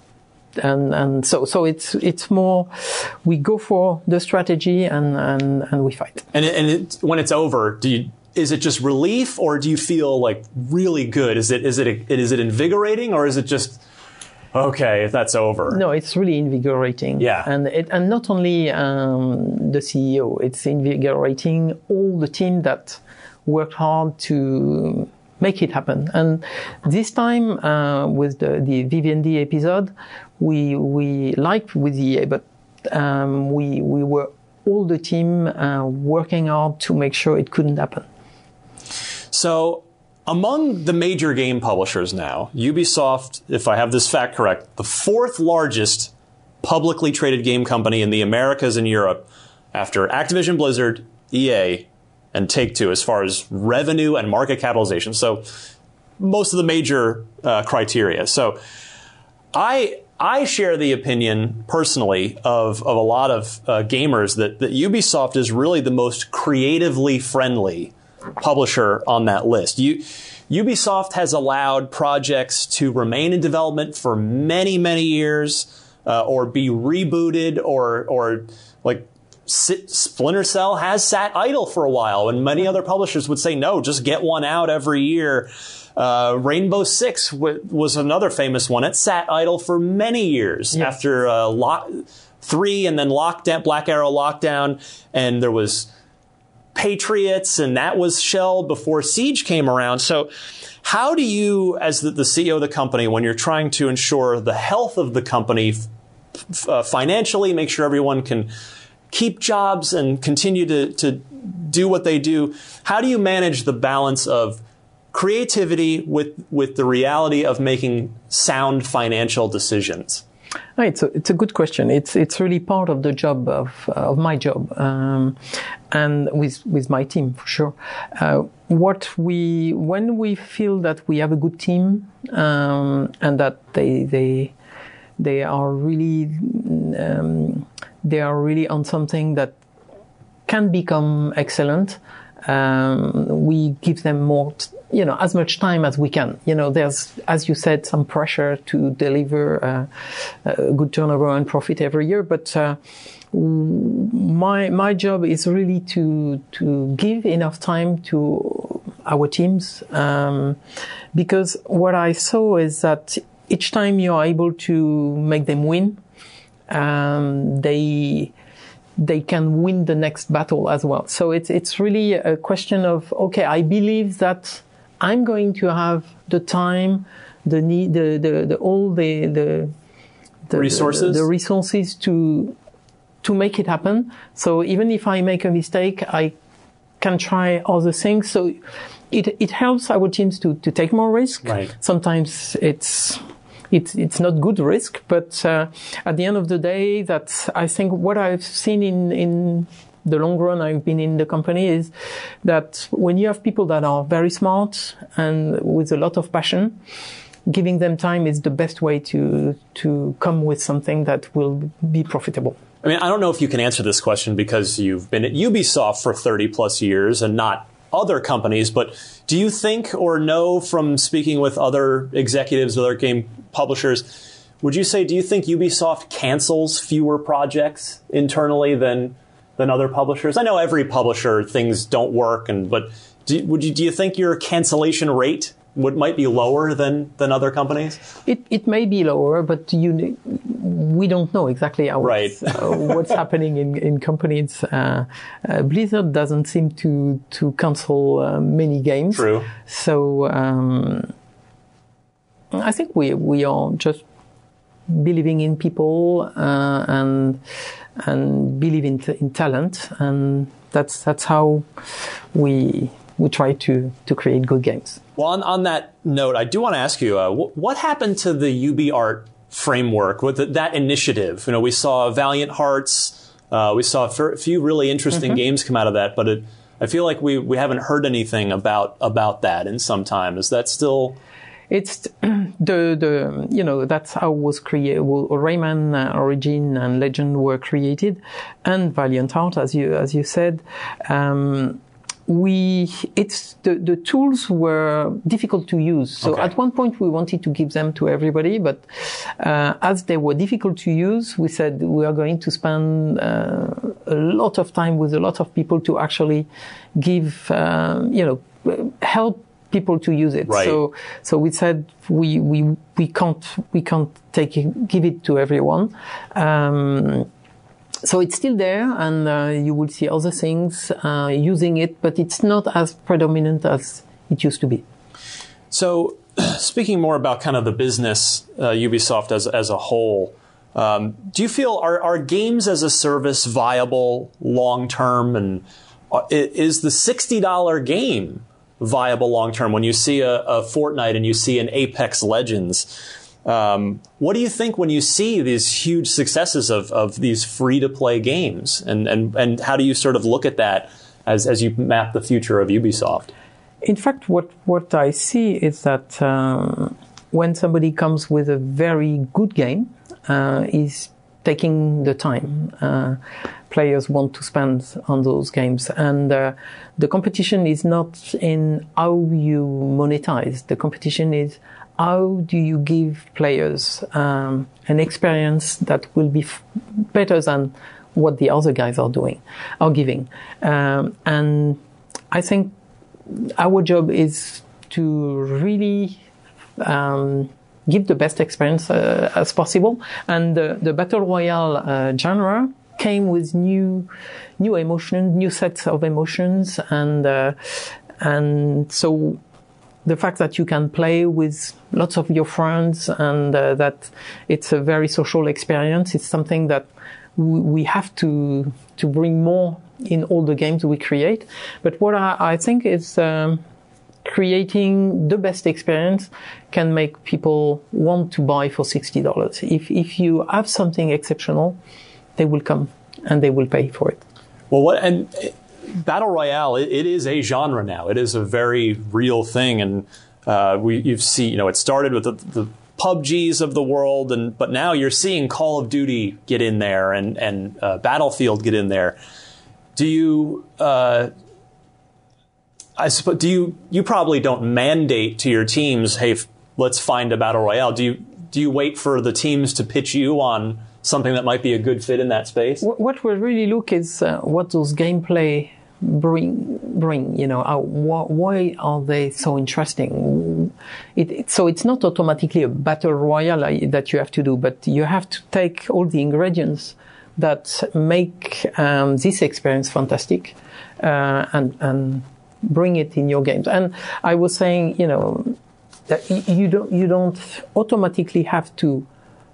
Speaker 4: And, and so, so it's, it's more, we go for the strategy and, and, and we fight.
Speaker 3: And, it, and it, when it's over, do you, is it just relief, or do you feel like really good? Is it is it is it invigorating, or is it just okay if that's over?
Speaker 4: No, it's really invigorating.
Speaker 3: Yeah,
Speaker 4: and it, and not only um, the C E O, it's invigorating all the team that worked hard to make it happen. And this time uh, with the the Vivendi episode, we we liked with E A, but um, we we were all the team uh, working hard to make sure it couldn't happen.
Speaker 3: So, among the major game publishers now, Ubisoft, if I have this fact correct, the fourth largest publicly traded game company in the Americas and Europe, after Activision Blizzard, E A, and Take-Two as far as revenue and market capitalization. So most of the major uh, criteria. So I I share the opinion personally of, of a lot of uh, gamers that, that Ubisoft is really the most creatively friendly publisher on that list. You, Ubisoft has allowed projects to remain in development for many, many years, uh, or be rebooted, or or like Splinter Cell has sat idle for a while, and many other publishers would say, no, just get one out every year. Uh, Rainbow Six w- was another famous one. It sat idle for many years yeah. after uh, lock- three and then lockdown, Black Arrow Lockdown, and there was Patriots, and that was shelved before Siege came around. So how do you, as the, the C E O of the company, when you're trying to ensure the health of the company f- uh, financially, make sure everyone can keep jobs and continue to, to do what they do, how do you manage the balance of creativity with with the reality of making sound financial decisions?
Speaker 4: Oh, it's a it's a good question. It's it's really part of the job of of my job, um, and with with my team for sure. Uh, what we when we feel that we have a good team, um, and that they they they are really um, they are really on something that can become excellent, um, we give them more. T- you know, as much time as we can. You know, there's, as you said, some pressure to deliver uh, a good turnover and profit every year. But uh, my my job is really to to give enough time to our teams, um, because what I saw is that each time you are able to make them win, um, they they can win the next battle as well. So it's it's really a question of, okay, I believe that I'm going to have the time, the need, the, the, the all the, the, the
Speaker 3: resources,
Speaker 4: the, the resources to, to make it happen. So even if I make a mistake, I can try other things. So it, it helps our teams to, to take more risk.
Speaker 3: Right.
Speaker 4: Sometimes it's, it's, it's not good risk, but, uh, at the end of the day, that's, I think what I've seen in, in, the long run I've been in the company is that when you have people that are very smart and with a lot of passion, giving them time is the best way to to come with something that will be profitable.
Speaker 3: I mean, I don't know if you can answer this question because you've been at Ubisoft for thirty plus years and not other companies, but do you think or know from speaking with other executives, other game publishers, would you say, do you think Ubisoft cancels fewer projects internally than than other publishers? I know every publisher, things don't work, and but do, would you do you think your cancellation rate would might be lower than, than other companies?
Speaker 4: It it may be lower, but you we don't know exactly how
Speaker 3: right.
Speaker 4: what's, uh, what's happening in in companies. Uh, uh, Blizzard doesn't seem to to cancel uh, many games.
Speaker 3: True.
Speaker 4: So um, I think we we are just believing in people uh, and. and believe in, t- in talent, and that's that's how we we try to to create good games.
Speaker 3: Well, on, on that note, I do want to ask you, uh, wh- what happened to the UbiArt framework with the, that initiative? You know, we saw Valiant Hearts, uh, we saw a f- few really interesting mm-hmm. games come out of that, but it, I feel like we we haven't heard anything about about that in some time. Is that still?
Speaker 4: It's the, the, you know, that's how was created, well, Rayman uh, Origin and Legend were created, and Valiant Heart, as you, as you said. Um, we, it's, the, the tools were difficult to use. So
Speaker 3: okay.
Speaker 4: at one point we wanted to give them to everybody, but, uh, as they were difficult to use, we said we are going to spend, uh, a lot of time with a lot of people to actually give, um, you know, help people to use it.
Speaker 3: Right.
Speaker 4: So, so we said we, we, we can't, we can't take it, give it to everyone. Um, so it's still there, and, uh, you will see other things, uh, using it, but it's not as predominant as it used to be.
Speaker 3: So, speaking more about kind of the business, uh, Ubisoft as, as a whole, um, do you feel, are, are games as a service viable long term, and uh, is the sixty dollars game viable long term? When you see a, a Fortnite and you see an Apex Legends, um, what do you think when you see these huge successes of, of these free to play games, and, and and how do you sort of look at that as as you map the future of Ubisoft?
Speaker 4: In fact, what, what I see is that um, when somebody comes with a very good game, uh, is taking the time uh, players want to spend on those games. And uh, the competition is not in how you monetize. The competition is how do you give players um, an experience that will be f- better than what the other guys are doing, are giving. Um, and I think our job is to really um, give the best experience uh, as possible. And the, the Battle Royale uh, genre came with new new emotions, new sets of emotions. And uh, and so the fact that you can play with lots of your friends and uh, that it's a very social experience is something that w- we have to to bring more in all the games we create. But what I, I think is um, creating the best experience can make people want to buy for sixty dollars. If if you have something exceptional, they will come and they will pay for it.
Speaker 3: Well, what and Battle Royale, it, it is a genre now. It is a very real thing, and uh, we you've seen, you know, it started with the, the P U B Gs of the world, and but now you're seeing Call of Duty get in there and and uh, Battlefield get in there. Do you? Uh, I suppose. Do you? You probably don't mandate to your teams, "Hey, f- let's find a Battle Royale." Do you? Do you wait for the teams to pitch you on something that might be a good fit in that space?
Speaker 4: What we really look is uh, what those gameplay bring. Bring. You know, uh, wh- why are they so interesting? It, it, so it's not automatically a battle royale that you have to do, but you have to take all the ingredients that make um, this experience fantastic, uh, and and bring it in your games. And I was saying, you know, that you don't you don't automatically have to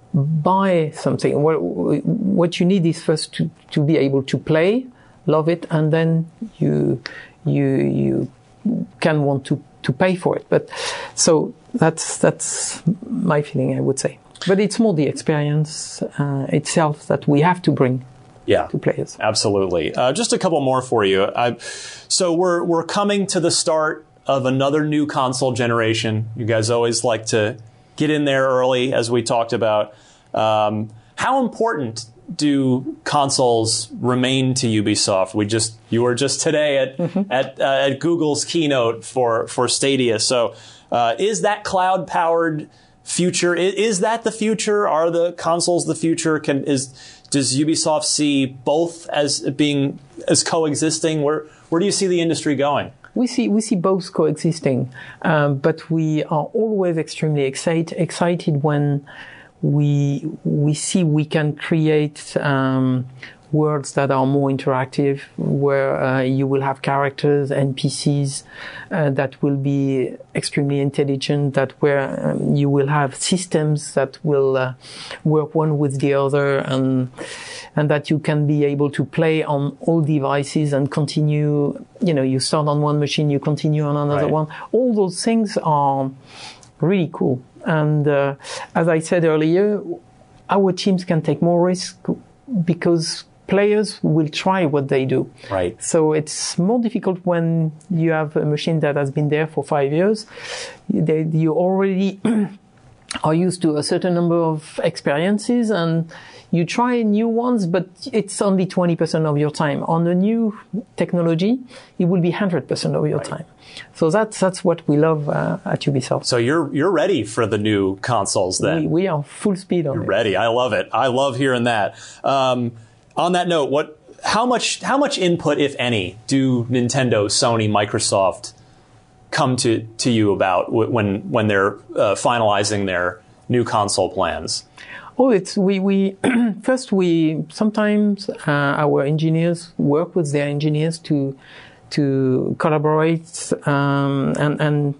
Speaker 4: buy something. What, what you need is first to, to be able to play, love it, and then you you you can want to, to pay for it. But so that's that's my feeling, I would say. But it's more the experience uh, itself that we have to bring
Speaker 3: yeah,
Speaker 4: to players.
Speaker 3: Absolutely. Uh, just a couple more for you. I, so we're we're coming to the start of another new console generation. You guys always like to get in there early, as we talked about. Um, how important do consoles remain to Ubisoft? We just you were just today at mm-hmm. at uh, at Google's keynote for for Stadia. So uh, is that cloud powered future? Is, is that the future? Are the consoles the future? Can is does Ubisoft see both as being as coexisting? Where where do you see the industry going?
Speaker 4: We see we see both coexisting, um, but we are always extremely excite, excited when we we see we can create um, worlds that are more interactive, where uh, you will have characters, N P Cs uh, that will be extremely intelligent, that where um, you will have systems that will uh, work one with the other, and and that you can be able to play on all devices and continue. You know, you start on one machine, you continue on another
Speaker 3: right.
Speaker 4: one. All those things are really cool. And uh, as I said earlier, our teams can take more risk because players will try what they do.
Speaker 3: Right.
Speaker 4: So it's more difficult when you have a machine that has been there for five years. They, you already are used to a certain number of experiences, and you try new ones, but it's only twenty percent of your time. On a new technology, it will be one hundred percent of your
Speaker 3: right.
Speaker 4: time. So that's that's what we love uh, at Ubisoft.
Speaker 3: So you're you're ready for the new consoles then?
Speaker 4: We, we are full speed on
Speaker 3: you're
Speaker 4: it.
Speaker 3: Ready. I love it. I love hearing that. Um, on that note, what how much how much input, if any, do Nintendo, Sony, Microsoft come to, to you about when when they're uh, finalizing their new console plans?
Speaker 4: Oh, it's we we first we sometimes uh, our engineers work with their engineers to to collaborate um, and and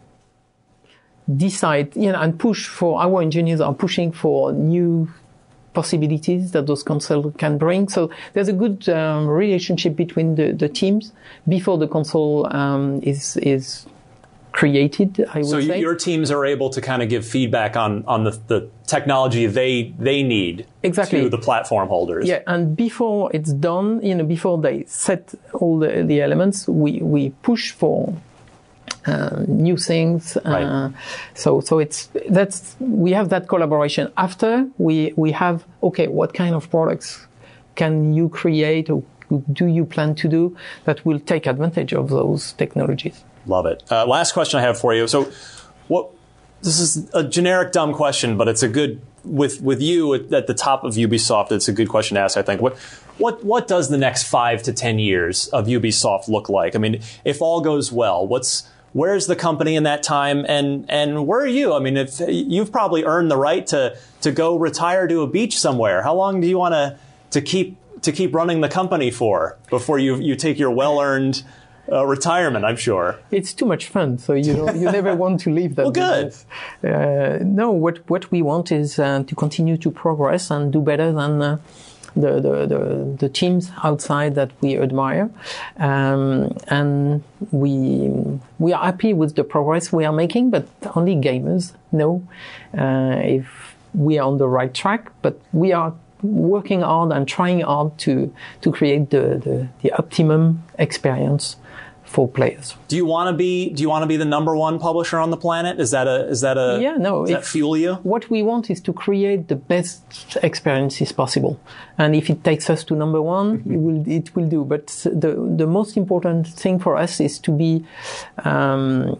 Speaker 4: decide, you know, and push for our engineers are pushing for new possibilities that those consoles can bring. So there's a good um, relationship between the, the teams before the console um, is is created, I would
Speaker 3: so
Speaker 4: say.
Speaker 3: So your teams are able to kind of give feedback on, on the, the technology they they need
Speaker 4: exactly.
Speaker 3: to the platform holders.
Speaker 4: Yeah, and before it's done, you know, before they set all the, the elements, we, we push for uh, new things.
Speaker 3: Right.
Speaker 4: Uh, so so it's that's we have that collaboration. After we we have okay, what kind of products can you create or do you plan to do that will take advantage of those technologies?
Speaker 3: Love it. Uh, last question I have for you. So, what? This is a generic, dumb question, but it's a good with with you at, at the top of Ubisoft. It's a good question to ask. I think. What what what does the next five to ten years of Ubisoft look like? I mean, if all goes well, what's where's the company in that time, and and where are you? I mean, if you've probably earned the right to to go retire to a beach somewhere. How long do you want to to keep to keep running the company for before you you take your well earned Uh, retirement, I'm sure.
Speaker 4: It's too much fun, so you don't, you never want to leave that
Speaker 3: well, good.
Speaker 4: business. Uh, no, what what we want is uh, to continue to progress and do better than uh, the, the the the teams outside that we admire, um, and we we are happy with the progress we are making. But only gamers know uh, if we are on the right track. But we are working hard and trying hard to to create the the, the optimum experience for players.
Speaker 3: Do you want to be? Do you want to be the number one publisher on the planet? Is that a? Is that a?
Speaker 4: Yeah, no.
Speaker 3: Does that fuel you?
Speaker 4: What we want is to create the best experiences possible, and if it takes us to number one, it will it will do. But the the most important thing for us is to be um,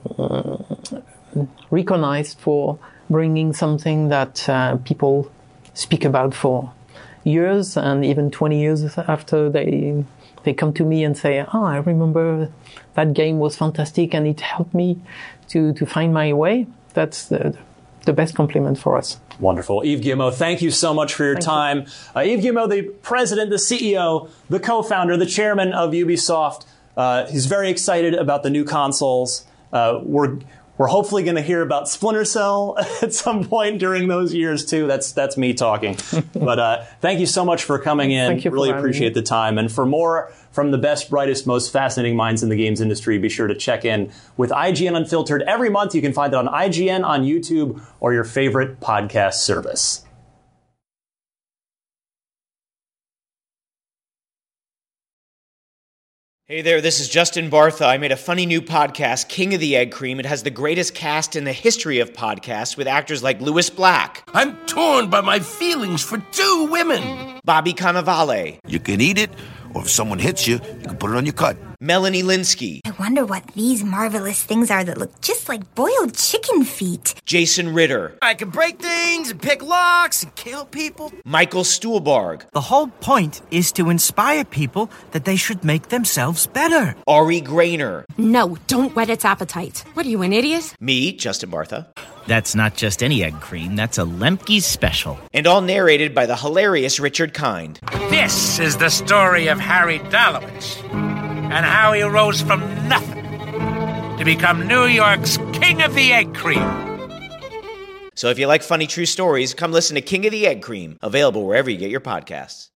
Speaker 4: recognized for bringing something that uh, people speak about for years, and even twenty years after they. They come to me and say, oh, I remember that game was fantastic and it helped me to, to find my way. That's the, the best compliment for us.
Speaker 3: Wonderful. Yves Guillemot, thank you so much for your
Speaker 4: thank
Speaker 3: time.
Speaker 4: You.
Speaker 3: Uh, Yves Guillemot, the president, the C E O, the co-founder, the chairman of Ubisoft. Uh, he's very excited about the new consoles. Uh, we're We're hopefully going to hear about Splinter Cell at some point during those years, too. That's that's me talking. But uh, thank you so much for coming in.
Speaker 4: Thank you for
Speaker 3: really
Speaker 4: having
Speaker 3: appreciate
Speaker 4: me.
Speaker 3: the time. And for more from the best, brightest, most fascinating minds in the games industry, be sure to check in with I G N Unfiltered every month. You can find it on I G N, on YouTube, or your favorite podcast service.
Speaker 6: Hey there, this is Justin Bartha. I made a funny new podcast, King of the Egg Cream. It has the greatest cast in the history of podcasts with actors like Louis Black.
Speaker 7: I'm torn by my feelings for two women.
Speaker 6: Bobby Cannavale.
Speaker 8: You can eat it, or if someone hits you, you can put it on your cut.
Speaker 6: Melanie Linsky.
Speaker 9: I wonder what these marvelous things are that look just like boiled chicken feet.
Speaker 6: Jason Ritter.
Speaker 7: I can break things and pick locks and kill people.
Speaker 6: Michael Stuhlbarg.
Speaker 10: The whole point is to inspire people that they should make themselves better.
Speaker 6: Ari Grainer.
Speaker 11: No, don't whet its appetite. What are you, an idiot?
Speaker 6: Me, Justin Bartha.
Speaker 10: That's not just any egg cream, that's a Lemke's special.
Speaker 6: And all narrated by the hilarious Richard Kind.
Speaker 12: This is the story of Harry Dalowitz and how he rose from nothing to become New York's King of the Egg Cream.
Speaker 6: So if you like funny true stories, come listen to King of the Egg Cream, available wherever you get your podcasts.